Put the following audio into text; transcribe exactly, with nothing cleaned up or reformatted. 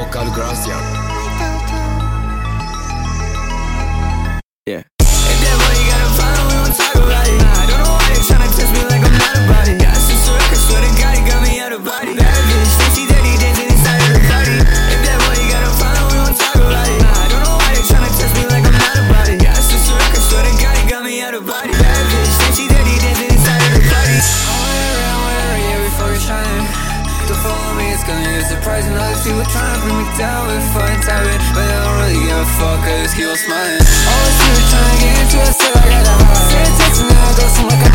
vocal Gracia. Yeah. If that boy you got a problem, we won't talk about it. Nah, I don't know why they tryna test me like I'm not about it. Yeah, I see so I swear to God, he got me out of body. Bad bitch, sexy daddy dancing inside of the party. If that boy you got a problem, we won't talk about it. Nah, I don't know why they tryna test me like I'm not about it. Yeah, I see so I swear to God, he got me out of body. Bad bitch, sexy daddy dancing inside of the party. I went around wherever, yeah, we fucking shining. Don't follow me, it's gonna get surprising. Other people tryna bring me down with fucking timing, but I don't really give a fuck, cause keep on smiling. Always keep trying to get into it, so I gotta hide. Say it takes me now, I go some like